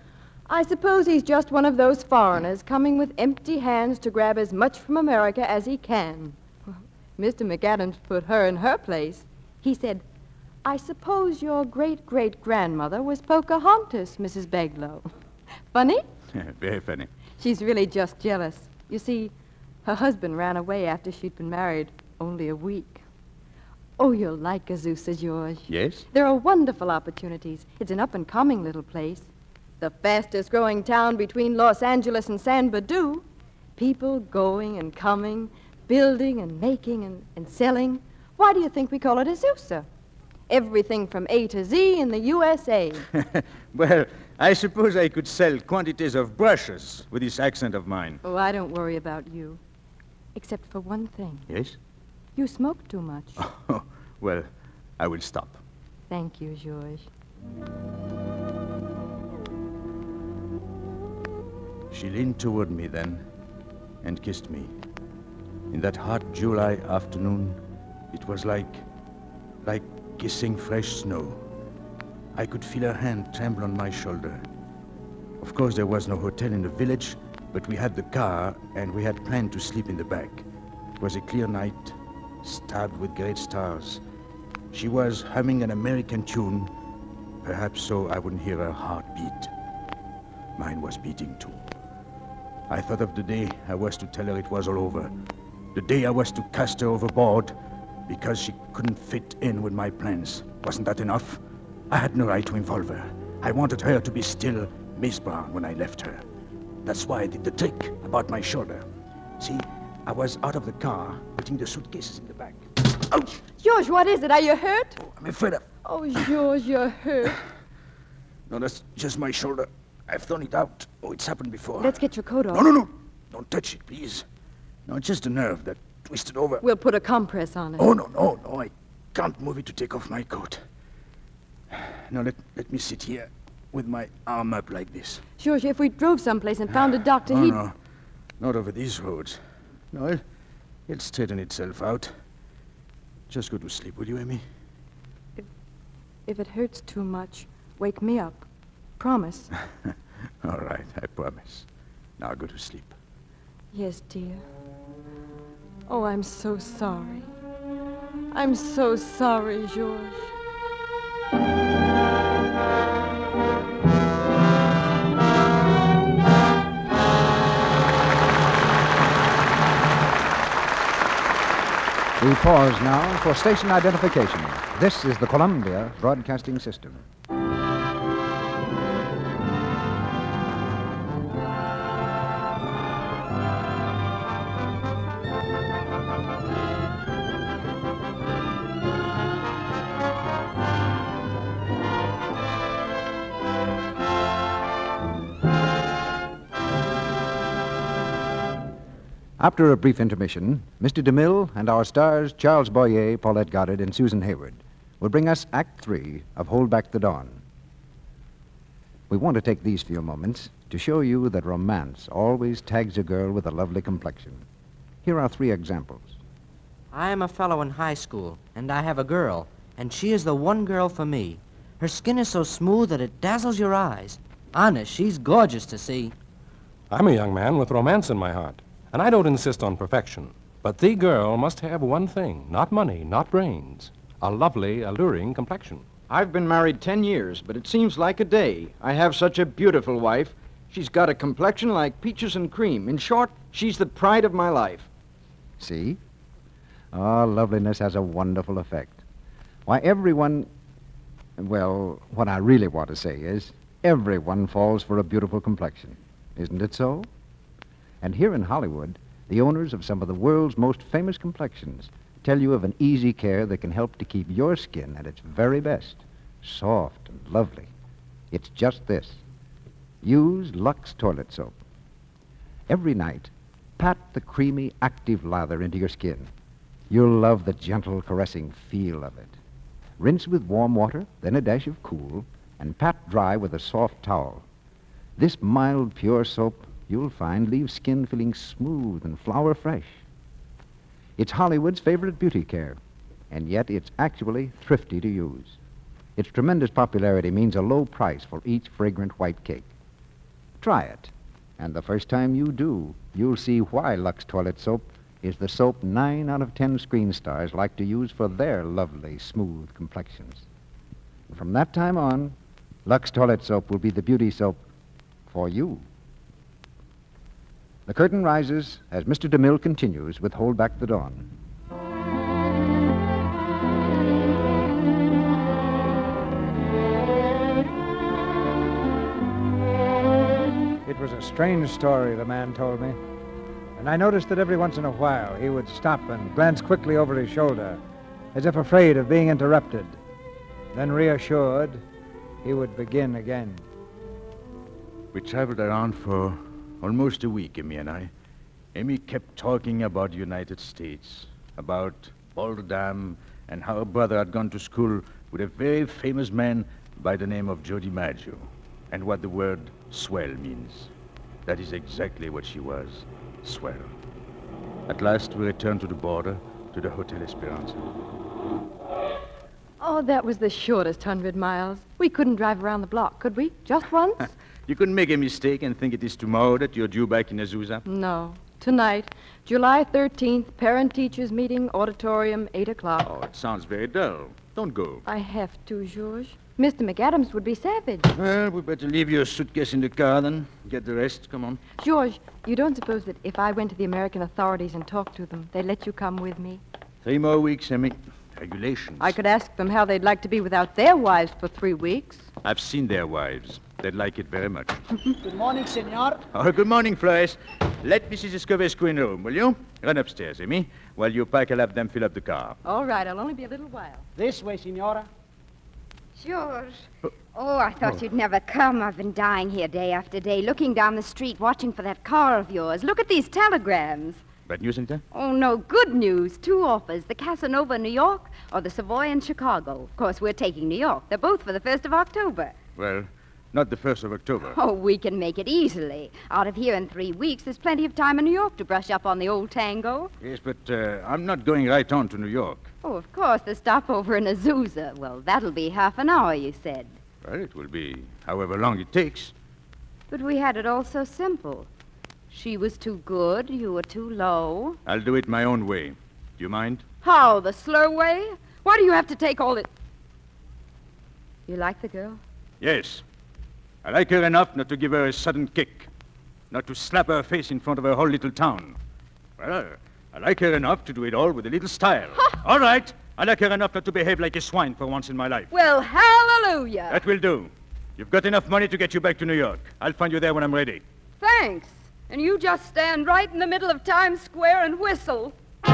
I suppose he's just one of those foreigners coming with empty hands to grab as much from America as he can. Well, Mister McAdams put her in her place. He said, I suppose your great-great-grandmother was Pocahontas, Missus Beglow. Funny? Very funny. She's really just jealous. You see, her husband ran away after she'd been married only a week. Oh, you'll like Azusa, George. Yes? There are wonderful opportunities. It's an up-and-coming little place. The fastest-growing town between Los Angeles and San Badu. People going and coming, building and making and, and selling. Why do you think we call it Azusa? Everything from A to Z in the U S A. Well, I suppose I could sell quantities of brushes with this accent of mine. Oh, I don't worry about you. Except for one thing. Yes? You smoke too much. Oh, well, I will stop. Thank you, George. She leaned toward me then and kissed me. In that hot July afternoon, it was like, like kissing fresh snow. I could feel her hand tremble on my shoulder. Of course, there was no hotel in the village, but we had the car, and we had planned to sleep in the back. It was a clear night, starred with great stars. She was humming an American tune, perhaps so I wouldn't hear her heart beat. Mine was beating too. I thought of the day I was to tell her it was all over. The day I was to cast her overboard because she couldn't fit in with my plans. Wasn't that enough? I had no right to involve her. I wanted her to be still Miss Brown when I left her. That's why I did the trick about my shoulder. See, I was out of the car, putting the suitcases in the back. Ouch! George, what is it? Are you hurt? Oh, I'm afraid of... Oh, George, you're hurt. No, that's just my shoulder. I've thrown it out. Oh, it's happened before. Let's get your coat off. No, no, no. Don't touch it, please. No, it's just a nerve that twisted over. We'll put a compress on it. Oh, no, no, no. I can't move it to take off my coat. Now, let, let me sit here with my arm up like this. George, if we drove someplace and found a doctor, oh, he'd... no. Not over these roads. No, it'll, it'll straighten itself out. Just go to sleep, will you, Amy? If, if it hurts too much, wake me up. Promise. All right, I promise. Now go to sleep. Yes, dear. Oh, I'm so sorry. I'm so sorry, George. We pause now for station identification. This is the Columbia Broadcasting System. After a brief intermission, Mister DeMille and our stars Charles Boyer, Paulette Goddard, and Susan Hayward will bring us Act Three of Hold Back the Dawn. We want to take these few moments to show you that romance always tags a girl with a lovely complexion. Here are three examples. I am a fellow in high school, and I have a girl, and she is the one girl for me. Her skin is so smooth that it dazzles your eyes. Honest, she's gorgeous to see. I'm a young man with romance in my heart. And I don't insist on perfection, but the girl must have one thing, not money, not brains, a lovely, alluring complexion. I've been married ten years, but it seems like a day. I have such a beautiful wife. She's got a complexion like peaches and cream. In short, she's the pride of my life. See? Oh, loveliness has a wonderful effect. Why, everyone... Well, what I really want to say is, everyone falls for a beautiful complexion. Isn't it so? And here in Hollywood, the owners of some of the world's most famous complexions tell you of an easy care that can help to keep your skin at its very best, soft and lovely. It's just this. Use Lux toilet soap. Every night, pat the creamy, active lather into your skin. You'll love the gentle, caressing feel of it. Rinse with warm water, then a dash of cool, and pat dry with a soft towel. This mild, pure soap, you'll find, leaves skin feeling smooth and flower fresh. It's Hollywood's favorite beauty care, and yet it's actually thrifty to use. Its tremendous popularity means a low price for each fragrant white cake. Try it. And the first time you do, you'll see why Lux Toilet Soap is the soap nine out of ten screen stars like to use for their lovely, smooth complexions. From that time on, Lux Toilet Soap will be the beauty soap for you. The curtain rises as Mister DeMille continues with Hold Back the Dawn. It was a strange story the man told me, and I noticed that every once in a while he would stop and glance quickly over his shoulder, as if afraid of being interrupted. Then, reassured, he would begin again. We traveled around for almost a week, Emmy and I. Emmy kept talking about the United States, about Boulder Dam, and how her brother had gone to school with a very famous man by the name of Joe DiMaggio, and what the word swell means. That is exactly what she was, swell. At last, we returned to the border, to the Hotel Esperanza. Oh, that was the shortest hundred miles. We couldn't drive around the block, could we? Just once? You couldn't make a mistake and think it is tomorrow that you're due back in Azusa? No. Tonight, July thirteenth, parent-teachers meeting, auditorium, eight o'clock. Oh, it sounds very dull. Don't go. I have to, George. Mister McAdams would be savage. Well, we better leave your suitcase in the car, then. Get the rest. Come on. George, you don't suppose that if I went to the American authorities and talked to them, they'd let you come with me? Three more weeks, Emmy. Regulations. I could ask them how they'd like to be without their wives for three weeks. I've seen their wives. They'd like it very much. Good morning, senor. Oh, good morning, Flores. Let Missus Escovescu in the room, will you? Run upstairs, Emmy. While you pack, I'll have them fill up the car. All right, I'll only be a little while. This way, senora. George. Oh, I thought Oh. you'd never come. I've been dying here day after day, looking down the street, watching for that car of yours. Look at these telegrams. Bad news, Anita? Oh, no, good news. Two offers, the Casanova in New York or the Savoy in Chicago. Of course, we're taking New York. They're both for the first of October. Well, not the first of October. Oh, we can make it easily. Out of here in three weeks, there's plenty of time in New York to brush up on the old tango. Yes, but uh, I'm not going right on to New York. Oh, of course, the stopover in Azusa. Well, that'll be half an hour, you said. Well, it will be however long it takes. But we had it all so simple. She was too good, you were too low. I'll do it my own way. Do you mind? How, the slow way? Why do you have to take all it... You like the girl? Yes. I like her enough not to give her a sudden kick. Not to slap her face in front of her whole little town. Well, I like her enough to do it all with a little style. All right. I like her enough not to behave like a swine for once in my life. Well, hallelujah. That will do. You've got enough money to get you back to New York. I'll find you there when I'm ready. Thanks. And you just stand right in the middle of Times Square and whistle.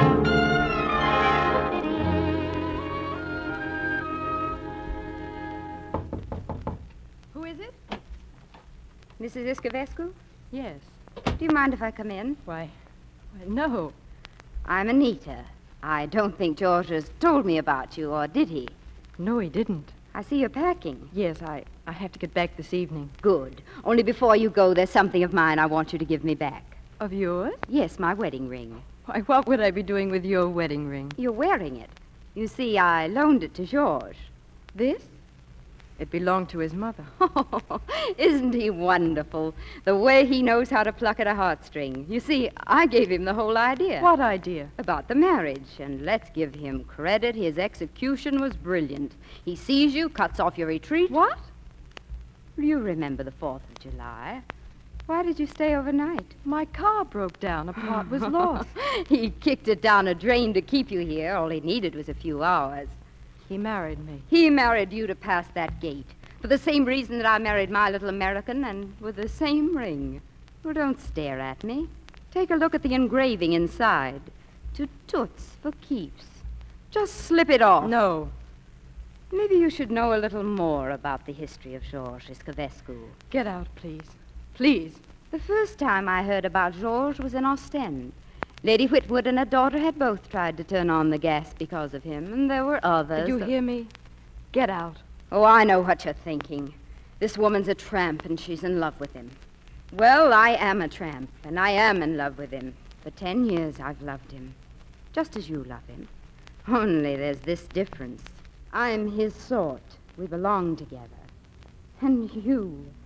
Who is it? Missus Escovescu? Yes. Do you mind if I come in? Why, why, no. I'm Anita. I don't think George has told me about you, or did he? No, he didn't. I see you're packing. Yes, I, I have to get back this evening. Good. Only before you go, there's something of mine I want you to give me back. Of yours? Yes, my wedding ring. Why, what would I be doing with your wedding ring? You're wearing it. You see, I loaned it to George. This? It belonged to his mother. Oh, isn't he wonderful? The way he knows how to pluck at a heartstring. You see, I gave him the whole idea. What idea? About the marriage. And let's give him credit. His execution was brilliant. He sees you, cuts off your retreat. What? You remember the fourth of July. Why did you stay overnight? My car broke down. A part was lost. He kicked it down a drain to keep you here. All he needed was a few hours. He married me. He married you to pass that gate. For the same reason that I married my little American, and with the same ring. Well, don't stare at me. Take a look at the engraving inside. To Toots for keeps. Just slip it off. No. Maybe you should know a little more about the history of Georges Escovescu. Get out, please. Please. The first time I heard about Georges was in Ostend. Lady Whitwood and her daughter had both tried to turn on the gas because of him, and there were others. Did you hear me? Get out. Oh, I know what you're thinking. This woman's a tramp, and she's in love with him. Well, I am a tramp, and I am in love with him. For ten years, I've loved him. Just as you love him. Only there's this difference. I'm his sort. We belong together. And you...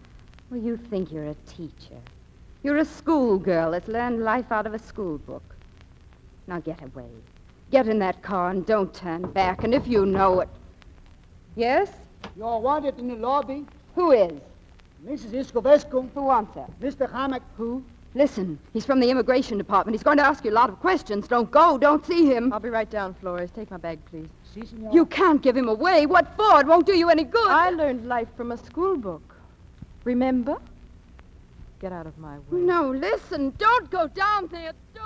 Well, you think you're a teacher. You're a schoolgirl that's learned life out of a school book. Now get away. Get in that car and don't turn back. And if you know it... Yes? You're wanted in the lobby. Who is? Missus Iscovescu. Who wants her? Mister Hammock. Who? Listen, he's from the immigration department. He's going to ask you a lot of questions. Don't go. Don't see him. I'll be right down, Flores. Take my bag, please. Si, senor. You can't give him away. What for? It won't do you any good. I learned life from a school book. Remember? Get out of my way. No, listen. Don't go down there. Don't.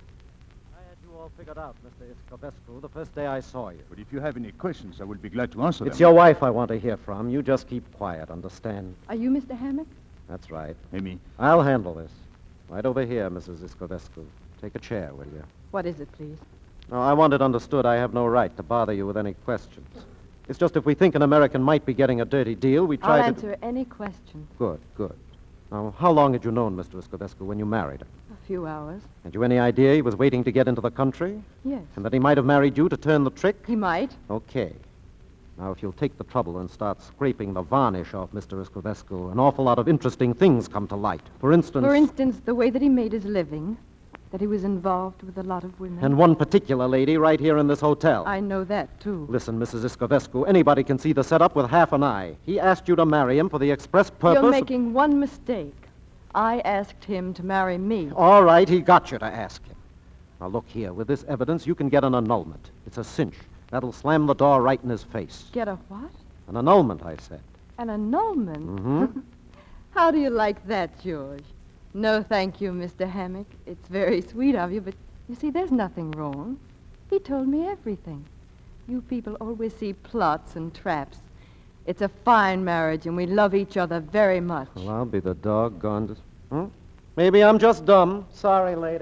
I had you all figured out, Mister Iscovescu, the first day I saw you. But if you have any questions, I will be glad to answer It's them. your wife I want to hear from. You just keep quiet, understand? Are you Mister Hammock? That's right. Amy. I'll handle this. Right over here, Missus Iscovescu. Take a chair, will you? What is it, please? No, I want it understood I have no right to bother you with any questions. It's just if we think an American might be getting a dirty deal, we try I'll to... answer any question. Good, good. Now, how long had you known Mister Iscovescu when you married him? A few hours. Had you any idea he was waiting to get into the country? Yes. And that he might have married you to turn the trick? He might. Okay. Now, if you'll take the trouble and start scraping the varnish off Mister Iscovescu, an awful lot of interesting things come to light. For instance... For instance, the way that he made his living, that he was involved with a lot of women. And one particular lady right here in this hotel. I know that, too. Listen, Missus Iscovescu, anybody can see the setup with half an eye. He asked you to marry him for the express purpose... You're making one mistake. I asked him to marry me. All right, he got you to ask him. Now, look here. With this evidence, you can get an annulment. It's a cinch. That'll slam the door right in his face. Get a what? An annulment, I said. An annulment? Mm-hmm. How do you like that, George? No, thank you, Mister Hammock. It's very sweet of you, but you see, there's nothing wrong. He told me everything. You people always see plots and traps. It's a fine marriage, and we love each other very much. Well, I'll be the doggone... Hmm? Maybe I'm just dumb. Sorry, lady.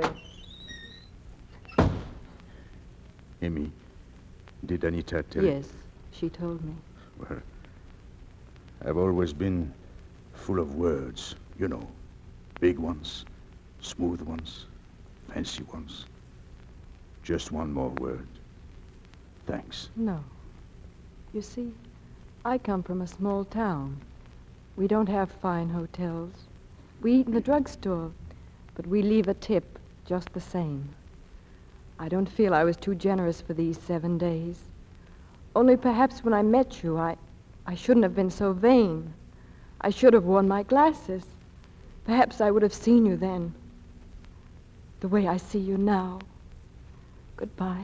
Amy, did Anita tell you? Yes, she told me. Well, I've always been full of words, you know. Big ones, smooth ones, fancy ones. Just one more word. Thanks. No. You see, I come from a small town. We don't have fine hotels. We eat in the drugstore, but we leave a tip just the same. I don't feel I was too generous for these seven days. Only perhaps when I met you, I, I shouldn't have been so vain. I should have worn my glasses. Perhaps I would have seen you then, the way I see you now. Goodbye.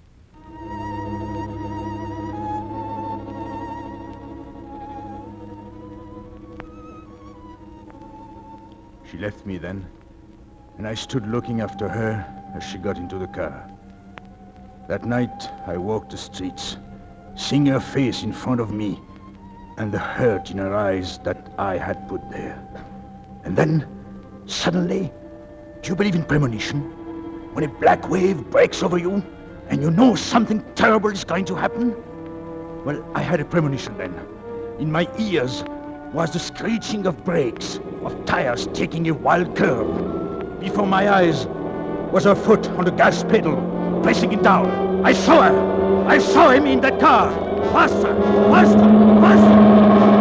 She left me then, and I stood looking after her as she got into the car. That night, I walked the streets, seeing her face in front of me and the hurt in her eyes that I had put there. And then, suddenly, do you believe in premonition? When a black wave breaks over you and you know something terrible is going to happen? Well, I had a premonition then. In my ears was the screeching of brakes, of tires taking a wild curve. Before my eyes was her foot on the gas pedal, pressing it down. I saw her! I saw him in that car! Faster! Faster! Faster!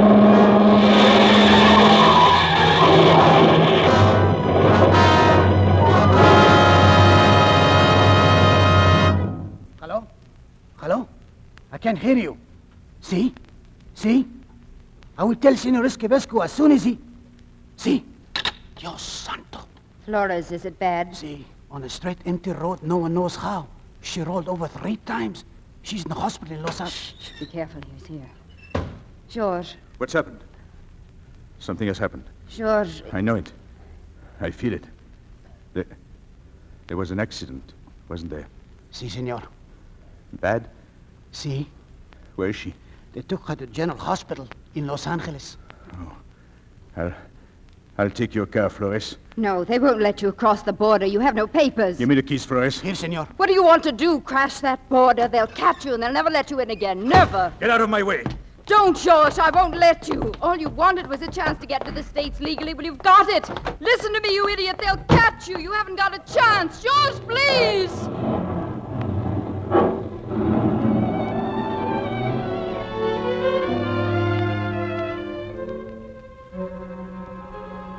Hello? Hello? I can't hear you. See? See? I will tell Senor Iscovescu as soon as he... See? Dios santo. Flores, is it bad? See, on a straight, empty road, no one knows how. She rolled over three times. She's in the hospital in Los Angeles. Be careful, he's here. George. What's happened? Something has happened. George. I know it. I feel it. There, there was an accident, wasn't there? Si, senor. Bad? Si. Where is she? They took her to General Hospital in Los Angeles. Oh. I'll... I'll take your car, Flores. No, they won't let you across the border. You have no papers. Give me the keys, Flores. Here, senor. What do you want to do? Crash that border? They'll catch you and they'll never let you in again. Never. Get out of my way. Don't, George. I won't let you. All you wanted was a chance to get to the States legally. Well, you've got it. Listen to me, you idiot. They'll catch you. You haven't got a chance. George, please.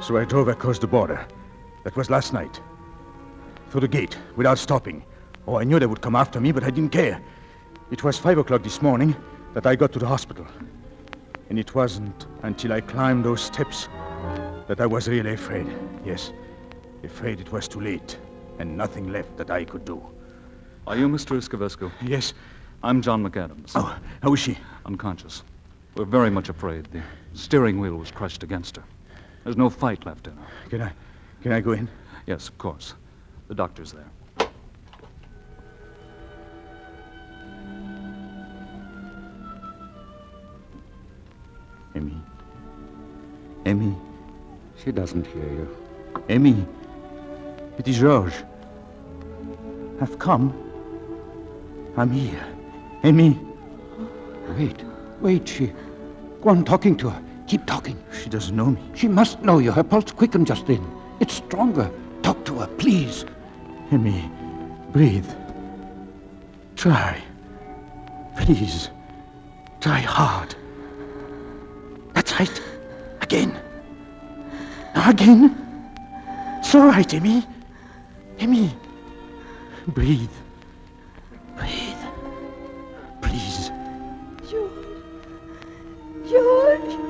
So I drove across the border. That was last night. Through the gate, without stopping. Oh, I knew they would come after me, but I didn't care. It was five o'clock this morning that I got to the hospital. And it wasn't until I climbed those steps that I was really afraid. Yes, afraid it was too late, and nothing left that I could do. Are you Mister Iscovescu? Yes. I'm John McAdams. Oh, how is she? Unconscious. We're very much afraid. The steering wheel was crushed against her. There's no fight left in her. Can I, can I go in? Yes, of course. The doctor's there. Emmy. Emmy. She doesn't hear you. Emmy. It is Georges. I've come. I'm here. Emmy. Wait. Wait, she... Go on talking to her. Keep talking. She doesn't know me. She must know you. Her pulse quickened just then. It's stronger. Talk to her, please. Emmy, breathe. Try. Please. Try hard. That's right. Again. Now again. It's all right, Emmy. Emmy. Breathe. Breathe. Please. George. George.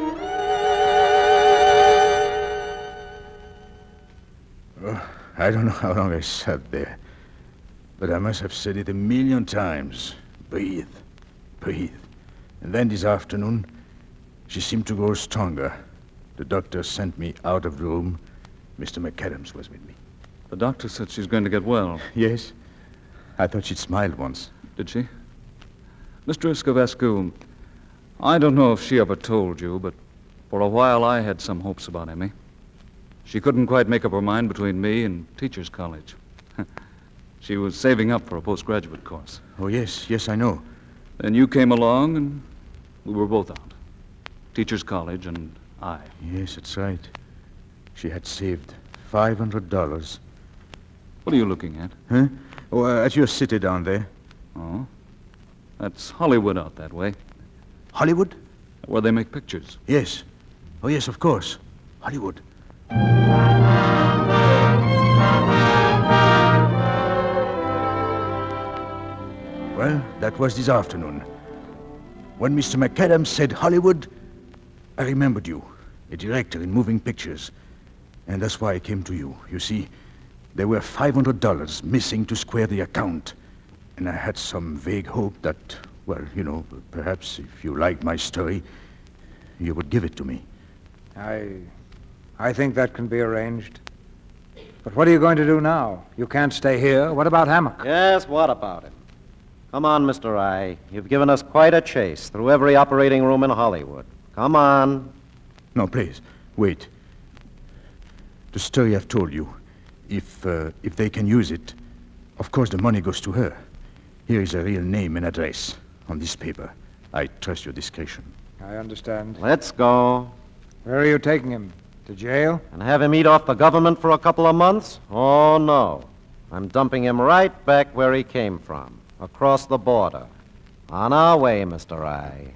Oh, I don't know how long I sat there, but I must have said it a million times. Breathe. Breathe. And then this afternoon, she seemed to grow stronger. The doctor sent me out of the room. Mister McAdams was with me. The doctor said she's going to get well. Yes. I thought she'd smiled once. Did she? Mister Iscovescu, I don't know if she ever told you, but for a while I had some hopes about Emmy. She couldn't quite make up her mind between me and Teachers College. She was saving up for a postgraduate course. Oh, yes, yes, I know. Then you came along, and we were both out. Teachers College and I. Yes, that's right. She had saved five hundred dollars. What are you looking at? Huh? Oh, uh, at your city down there. Oh? That's Hollywood out that way. Hollywood? Where they make pictures. Yes. Oh, yes, of course. Hollywood. Well, that was this afternoon. When Mister McAdams said Hollywood, I remembered you, a director in moving pictures. And that's why I came to you. You see, there were five hundred dollars missing to square the account. And I had some vague hope that, well, you know, perhaps if you liked my story, you would give it to me. I... I think that can be arranged. But what are you going to do now? You can't stay here. What about Hammock? Yes, what about him? Come on, Mister Rye. You've given us quite a chase through every operating room in Hollywood. Come on. No, please, wait. The story I've told you, if, uh, if they can use it, of course the money goes to her. Here is a real name and address on this paper. I trust your discretion. I understand. Let's go. Where are you taking him? To jail? And have him eat off the government for a couple of months? Oh, no. I'm dumping him right back where he came from, across the border. On our way, Mister Rye.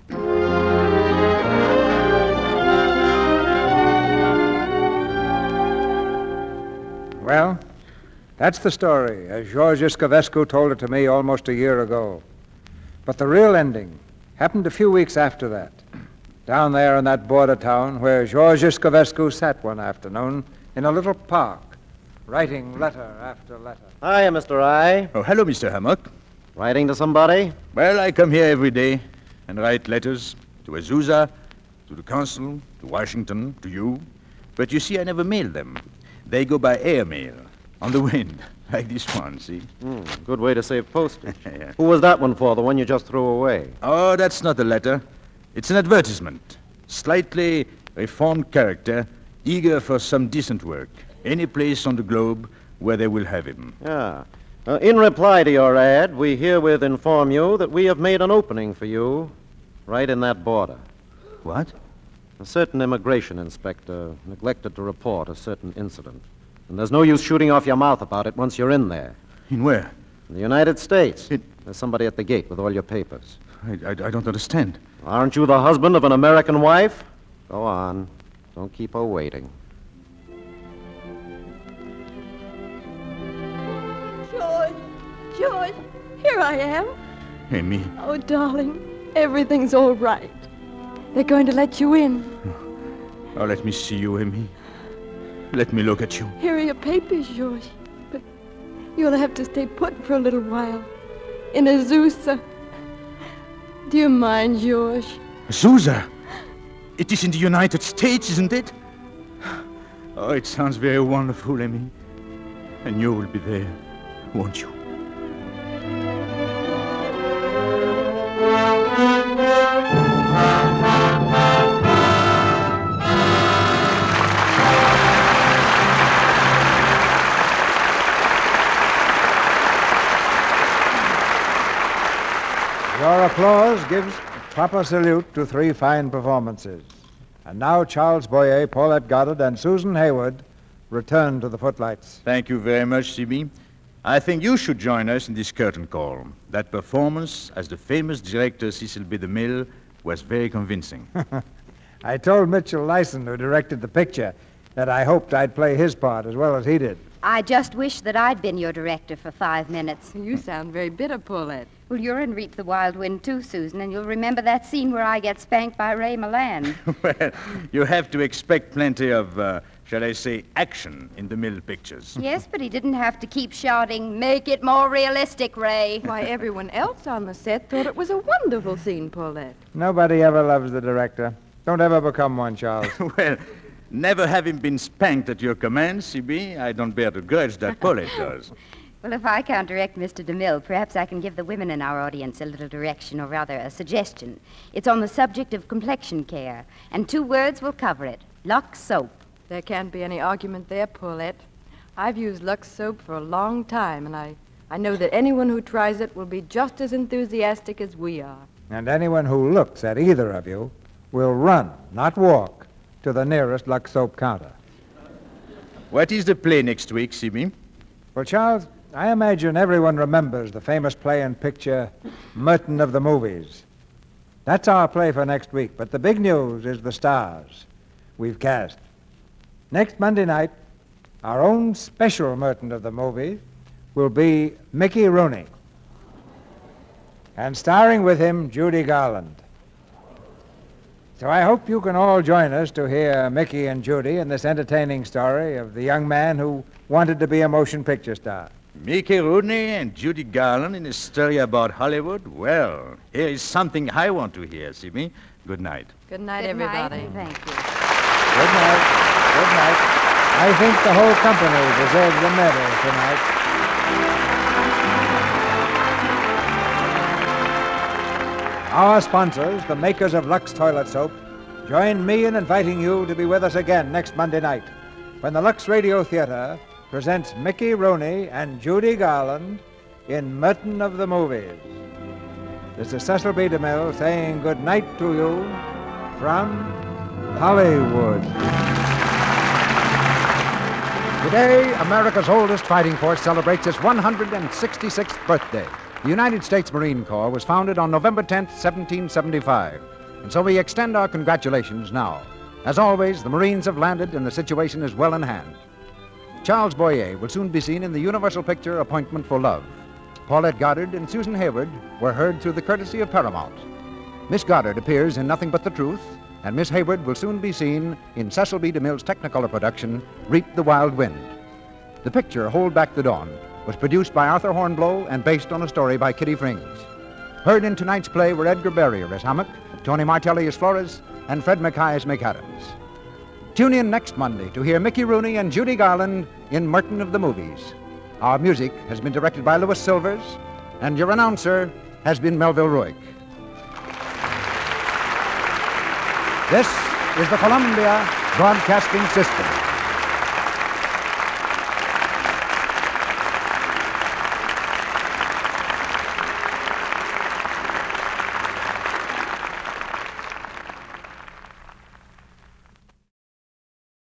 Well, that's the story, as Georges Iscovescu told it to me almost a year ago. But the real ending happened a few weeks after that. Down there in that border town where Georges Iscovescu sat one afternoon in a little park, writing letter after letter. Hiya, Mister Rye. Oh, hello, Mister Hammock. Writing to somebody? Well, I come here every day and write letters to Azusa, to the consul, to Washington, to you. But you see, I never mail them. They go by airmail, on the wind, like this one, see? Mm, good way to save postage. Yeah. Who was that one for, the one you just threw away? Oh, that's not a letter. It's an advertisement. Slightly reformed character, eager for some decent work. Any place on the globe where they will have him. Yeah. Uh, in reply to your ad, we herewith inform you that we have made an opening for you right in that border. What? A certain immigration inspector neglected to report a certain incident. And there's no use shooting off your mouth about it once you're in there. In where? In the United States. It... There's somebody at the gate with all your papers. I, I, I don't understand. Aren't you the husband of an American wife? Go on. Don't keep her waiting. George, here I am. Amy. Oh, darling, everything's all right. They're going to let you in. Oh, let me see you, Amy. Let me look at you. Here are your papers, George. But you'll have to stay put for a little while. In Azusa. Do you mind, George? Azusa? It is in the United States, isn't it? Oh, it sounds very wonderful, Amy. And you will be there, won't you? Your applause gives proper salute to three fine performances. And now Charles Boyer, Paulette Goddard, and Susan Hayward return to the footlights. Thank you very much, C B. I think you should join us in this curtain call. That performance as the famous director Cecil B. DeMille was very convincing. I told Mitchell Lyson, who directed the picture, that I hoped I'd play his part as well as he did. I just wish that I'd been your director for five minutes. You sound very bitter, Paulette. Well, you're in Reap the Wild Wind, too, Susan, and you'll remember that scene where I get spanked by Ray Milland. Well, you have to expect plenty of, uh, shall I say, action in the Mill pictures. Yes, but he didn't have to keep shouting, "Make it more realistic, Ray." Why, everyone else on the set thought it was a wonderful scene, Paulette. Nobody ever loves the director. Don't ever become one, Charles. Well, never having been spanked at your command, C B, I don't bear to grudge that Paulette does. Well, if I can't direct Mister DeMille, perhaps I can give the women in our audience a little direction, or rather a suggestion. It's on the subject of complexion care, and two words will cover it: Lux soap. There can't be any argument there, Paulette. I've used Lux soap for a long time, and I, I know that anyone who tries it will be just as enthusiastic as we are. And anyone who looks at either of you will run, not walk, to the nearest Lux soap counter. What is the play next week, C B? Well, Charles, I imagine everyone remembers the famous play and picture, Merton of the Movies. That's our play for next week, but the big news is the stars we've cast. Next Monday night, our own special Merton of the Movies will be Mickey Rooney. And starring with him, Judy Garland. So I hope you can all join us to hear Mickey and Judy in this entertaining story of the young man who wanted to be a motion picture star. Mickey Rooney and Judy Garland in a story about Hollywood? Well, here is something I want to hear, C B. Good night. Good night, Good everybody. night. Thank you. Good night. Good night. I think the whole company deserves a medal tonight. Our sponsors, the makers of Lux Toilet Soap, join me in inviting you to be with us again next Monday night when the Lux Radio Theater presents Mickey Rooney and Judy Garland in Merton of the Movies. This is Cecil B. DeMille saying good night to you from Hollywood. Today, America's oldest fighting force celebrates its one hundred sixty-sixth birthday. The United States Marine Corps was founded on November tenth, seventeen seventy-five, and so we extend our congratulations now. As always, the Marines have landed and the situation is well in hand. Charles Boyer will soon be seen in the Universal picture Appointment for Love. Paulette Goddard and Susan Hayward were heard through the courtesy of Paramount. Miss Goddard appears in Nothing But the Truth, and Miss Hayward will soon be seen in Cecil B. DeMille's Technicolor production, Reap the Wild Wind. The picture, Hold Back the Dawn, was produced by Arthur Hornblow and based on a story by Kitty Frings. Heard in tonight's play were Edgar Barrier as Hammock, Tony Martelli as Flores, and Fred Mackay as McAdams. Tune in next Monday to hear Mickey Rooney and Judy Garland in Merton of the Movies. Our music has been directed by Louis Silvers, and your announcer has been Melville Ruick. This is the Columbia Broadcasting System.